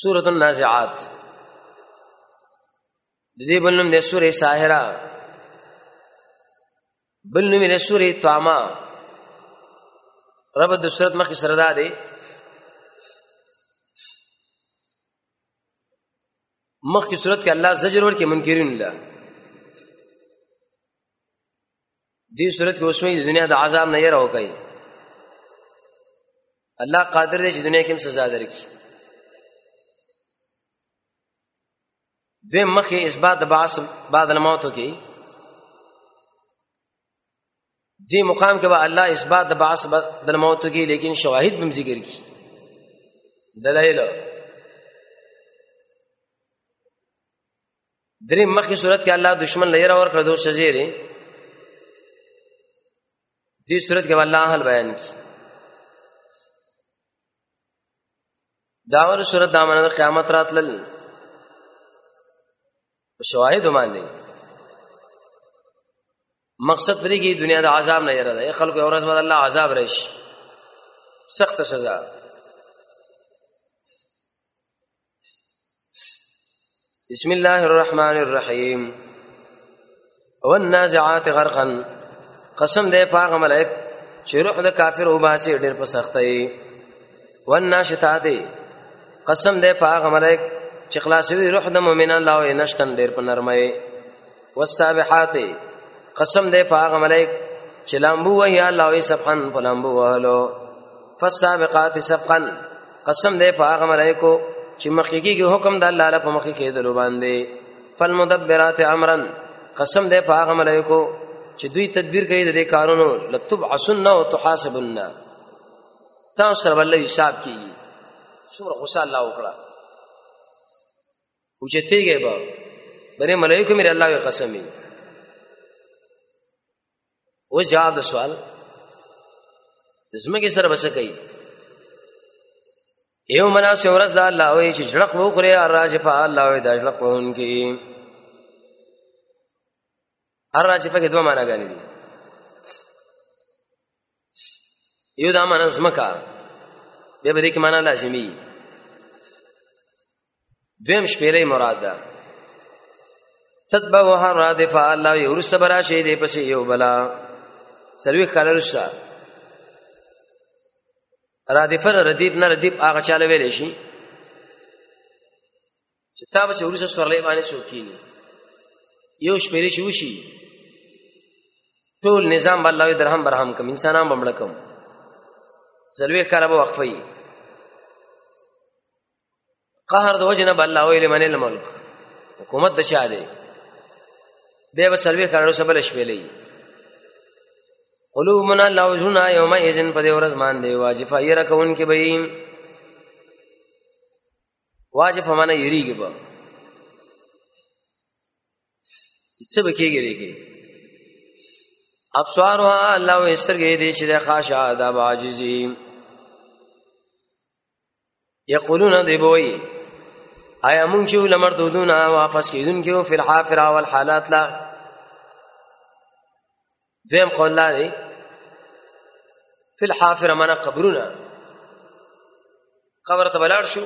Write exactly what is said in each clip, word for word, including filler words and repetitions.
سورۃ النازعات د دې بل نوم د سورې ساحره، بل نوم د سورې طامه. رب د سورۃ مخکې سره دا دی مخکې سورۃ کې الله زجر ورکړي منکرین الله. دې سورۃ کې اوس وایي د دنیا د عذاب نه یې راوکړي. الله قادر دی چې دنیا کې هم سزا درکړي. دویم مخی اثبات د بعث بعد الموت کی، دی مقام کے بعد اللہ اثبات د بعث بعد الموت کی، لیکن شواہد بم ذکر کی دلائل. دریم مخی صورت کے اللہ دشمن لیر اور کردو شزیر، دی صورت کے بعد اللہ حل بیان کی. داور صورت دامن قیامت رات لل شواهد باندې مقصد پرې کې دنیا د عذاب نه یره ده. خلکو اورز بعد الله عذاب راشي، سخت سزا. بسم الله الرحمن الرحیم. والنازعات غرقا، قسم دې پاغه ملائک چې روح د کافر وباسي ډېر په سختۍ. والناشطات، قسم دې پاغه ملائک چې خلاصوي روح د مؤمنان لاوي نشتن ډېر په نرمۍ. والسابحات، قسم دې په هغه ملائک چې لامبو وهي لاوي سبحان په لامبو وهلو. فالسابقات سبقا، قسم دې په هغه ملائکو چې مخکېږي حکم د الله لپاره مخکې کېدلو باندې. فالمدبرات امرا، قسم دې په هغه ملائکو چې دوی تدبیر کوي د دې کارونو. لتبعثن وتحاسبن، تاسو سره بل حساب کیږي. سورہ غصه الله وکړه اوچته گئے با بنے ملائکہ میرے اللہ کی قسمی. وہ جواب دا سوال دزمه کې سره بس کوي. یو مناس ورځ دا الله وی چې جړق وو خوري الراجفه، الله وی دا جړق وونکي. الراجفه کې دوه معنا غانې دي. یو دا معنا زمکا، به به دې کې معنا لازمي. دویم شپېلې مراد ده. تتبعها رادفه، الله یې ورسره براشي دې پسې یو بلا سروي کاله رسا. رادفه ردیف نه ردیف هغه چاله ویلې شي چې تا به ورسره سورلې باندې شوکینی. یو شپېلې چې وشي ټول نظام الله درهم برهم کوم، انسانان بمړکم سروي کاله به وقفي. قهر د وجنه بل الله ویل من الملک، حکومت د چا دی به وسلوي کارو سبل شپلې. قلوبنا لوجنا یوم اذن په دې ورځ باندې واجب يرکون کې به واجب معنا یریږي به څه به کېږي کې ابصارها الله استرګې دې چې خاشع د عاجزي. یقولون دی بوئی آیا مونږ چې لمردودون واپس کیدون کېو فی الحافره والحالات لا. دویم قول لري فی الحافره معنا قبرنا، قبر ته بلاړ شو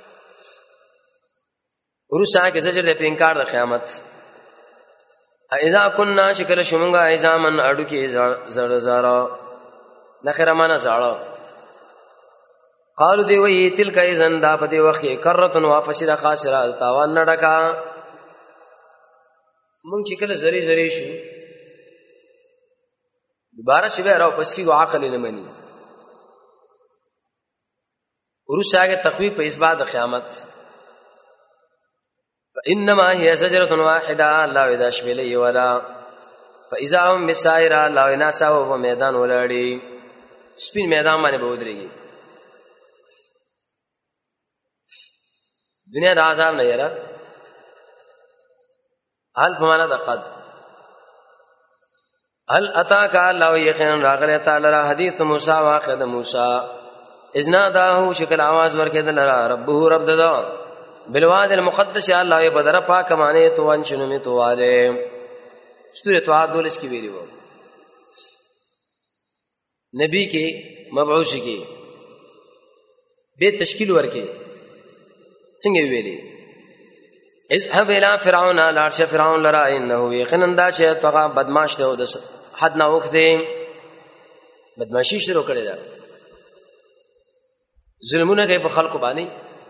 ورسره کې زجر د پینکار د قیامت. اذا كنا شکل شومنګا ایزامن اډو کې زړ زړه نخره معنا زړه. قالو دی وی تلک ایزن دا په دی وخت کې کرتن واپس د خاسره تاوان نډکا. مونږ چې کله زری زری شو دوباره چې به راو پس کې عقل نه مني. ورسره تخویف په اثبات د قیامت. فانما هي زجره واحده، الله اذا شملي ولا فاذا هم مسائر، الله ناسا په میدان ولاړي سپین میدان باندې بودريږي. دنیا د عذاب نه یره حال په معنا د قد. هل اتاک الله یقینا راغله تعالی را حدیث موسی واقع د موسی اذنا داهو شکل आवाज ورکړه لرا ربه رب ددا بالواد المقدس، الله یې بدر پاک معنی تو انشنو می تو والے سورۃ طه دولس کی ویری وو. نبی کې مبعوث کې به تشکیل ورکې څنګه ویلي اذهب الى فرعون لارش فرعون لرا انه یقینا دا چې توغه بدمعاش دی او د حد نه وخت دی بدمعشي شروع کړی دا ظلمونه کوي په خلکو باندې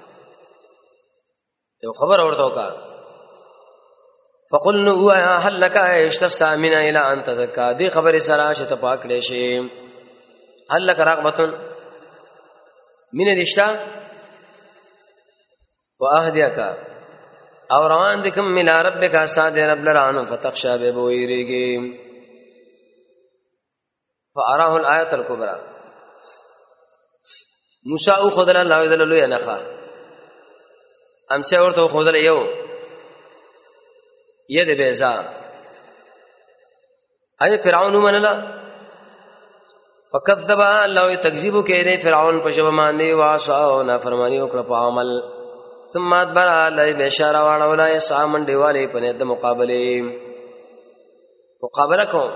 یو خبر اورته وکا فقلنا هو هل لك اشتستا من الى ان تزكى دي خبر سره چې ته پاک لې شي هل لك رغبه من دشتا واهديك او روان دکم ملا ربک اساد رب لرانو فتخشى ببويريږي فاراه الايه الكبرى موسی او خدل الله ذل له نخا امسه ورته خدل یو ید بیزا اي فرعون منلا فكذب الله تکذیب کړي فرعون په شب باندې واسو نه فرمانی وکړه په عمل ثم ادبر علی بشاره واړه ولای سامن دیواله په نه د مقابله مقابله کوم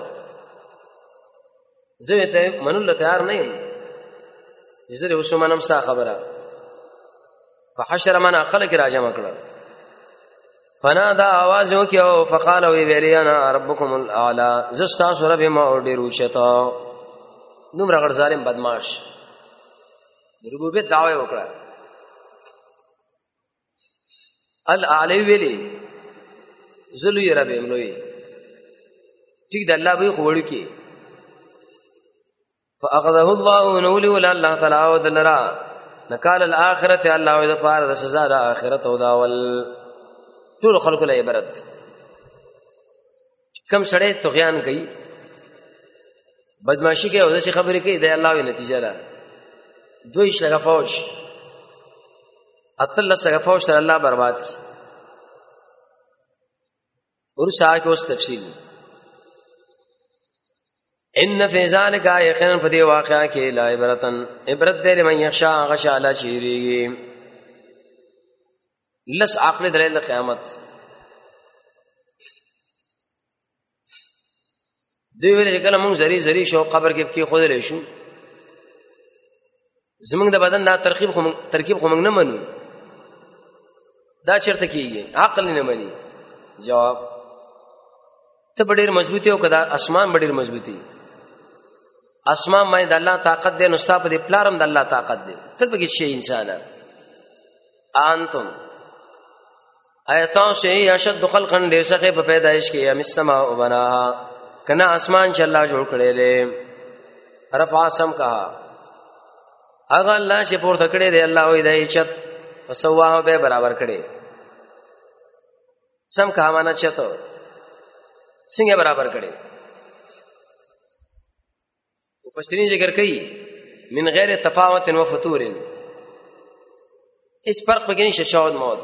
زه ته منل تیار نه یم زه اوس منم ستا خبره فحشر من خلق راجم کړه فنادا आवाज وکيو فقال وی ویلینا ربکم الاعلى زستا سره به ما ډیرو چتا دومره غړ ظالم بدمعاش ربوبیت دعوی وکړه الاعلی ویلی زلوی رب املوی ټیک د الله به خوړو کی فاخذه الله نولي ولا الله تعالی ودلرا نکال الاخرته الله د پاره د سزا د اخرت او داول ټول خلکو له عبرت کم سړی طغیان کوي بدمعشی کوي او د خبرې کوي د الله وی نتیجه ده دوی شګه فوج اتل سره فوج تر الله برباد کی اور ساکه اوس تفصیل ان فی ذلک یقینا فدی واقعا کې لا عبرتن عبرت دې لمن یخشا غشا لا چیری لس عقل دلیل قیامت دوی ویل کله مونږ زری زری شو قبر کې کې خود لې شو زمونږ د بدن دا ترکیب خو ترکیب خو مونږ نه منو دا چرته کیږي عقل نه مني جواب ته ډېر مضبوطی او کدا اسمان ډېر مضبوطی اسمان مې د الله طاقت دې نو ستاسو په پلارم د الله طاقت دې ته به کې شي انسان انتم ایتان شی اشد خلقا ډېر څخه په پیدائش کې ام السما او بناها کنا اسمان چې الله جوړ کړي له رفع سم کها اغه الله چې پورته کړي دی الله وې دای چت فسواه به برابر کړي سم کها معنا چته څنګه برابر کړي مفسرین ذکر کوي من غیر تفاوت و فتور اس فرق پکې نشه چود موت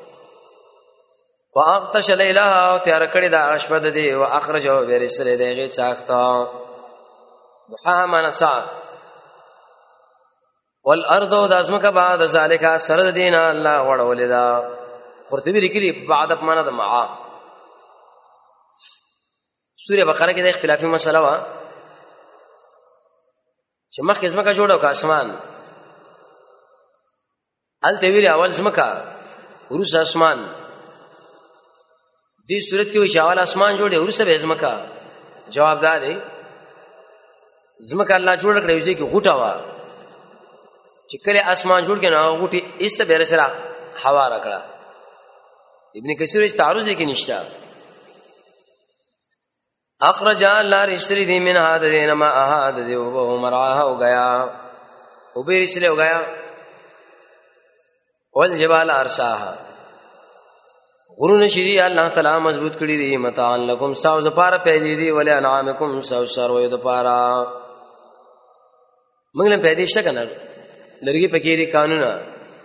واغتش لیلها او تیار کړي دا اشبد دی او اخرجو برسل دیغه ساختا ضحاها معنا ساخ والارض دازمک بعد ذالک سرد دینا الله وړولې دا قرطبی لیکلي بعد معنا د معا سوره بقره کې د اختلافي مسله وا چې مخکې زمکه جوړو کا اسمان ال تویل اول زمکه ورس اسمان دې صورت کې وی شاول اسمان جوړي ورس به زمکه جوابدار دی زمکه الله جوړ کړی وځي کې غوټه وا چې کله اسمان جوړ کړي نو غوټي ایست به سره هوا راکړه ابن کثیر یې تعرض کې نشتا اخرج الله رشتری دی من هاد دین ما احاد دی او مرعاها ہو گیا او بھی رسلے ہو گیا والجبال ارساها غرون شری الله تعالی مضبوط کړی دی متاع لکم ساو زپار پیدا دی ول انعامکم ساو سروي د پارا موږ له پیدا شته کنه لرګي پکېری قانونا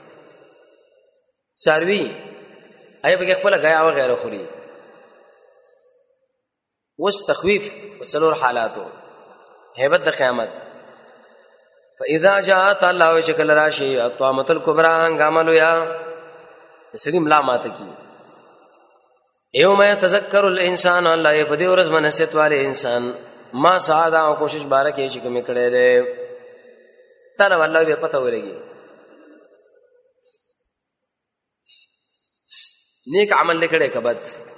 سروي آیا پکې خپل غیا و غیره خوري وس تخویف وسلور حالاتو هیبت د قیامت فاذا جاءت الله شکل راشی الطامه الكبرى هنگاملو یا سړي ملامت کی یوم یتذکر الانسان الله یپدی ورځ منست والے انسان ما سعاده او کوشش بارکه چې کوم کړي لري تعالی الله به پته ورګي نیک عمل لیکړې کبد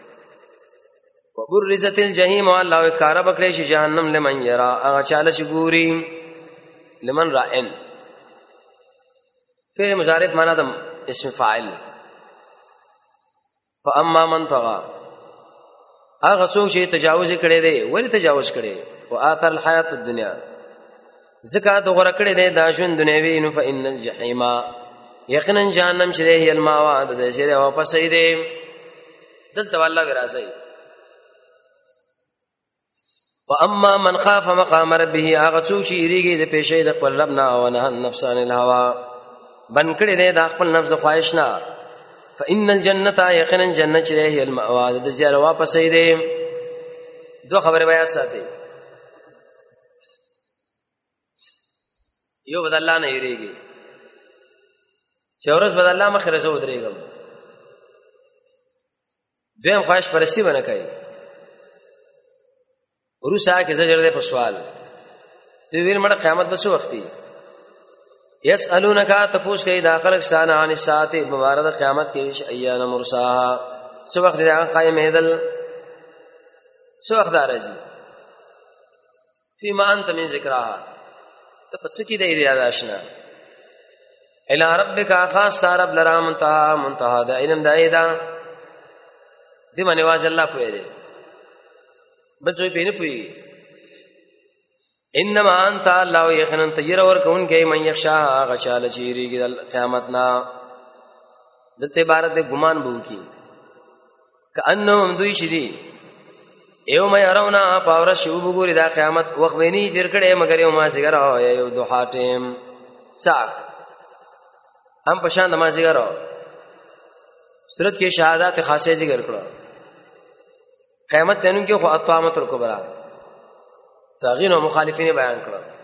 وبرزت الجحیم والله کار بکړې شي جهنم لمن یرا هغه چاله چې ګوري لمن رائن فعل مضارع معنا د اسم فاعل فاما من طغى هغه څوک چې تجاوز کړي دی ولی تجاوز کړي او اثر الحیات الدنیا زکات غره کړي دی دا ژوند دنیوي نو فإن الجحیم یقینا جهنم چې هي الماوا د دې سره واپس ایده دلته والله ورازي واما من خاف مقام ربه هغه څوک چې یریږي د پېښې د خپل رب نه او نه نفس عن الهوا بن کړي دی د خپل نفس خواهش نه فإن الجنة يقينا جنة هي المأوى د زیاره واپس ایده دو خبره بیان ساتي یو بد الله نه یریږي چې ورځ بد الله مخه رسو درېګم دویم خواهش پرستی ونه کوي ورسا کې زجر ده په سوال دوی ویل مړه قیامت به څو وختي یسالونک تپوس کوي داخل ستان عن الساعه مبارک قیامت کې ایان مرساها څو وخت ده قائم هدل څو وخت راځي فيما انت من ذکرها ته پس کې د یاد آشنا الى ربک خاص رب لرا منتها منتها د علم د ایدا دې باندې واځ الله پوهه بچوي پینې پوي انما انت الله یقینا تیر ور کون کې من یخشا غشال چیریږي د قیامت نا دته عبارت ګمان بو کی کانهم دوی چری ایو مې ارونا پاور شو وګوري دا قیامت وخت ویني تیر کړي مگر یو ما سیګر او یو دوه ټیم ساق هم پشان د ما سیګر صورت کې شهادت خاصه ذکر کړو قیامت تنو کې خو اطامت الکبرى تاغین او مخالفین بیان کړو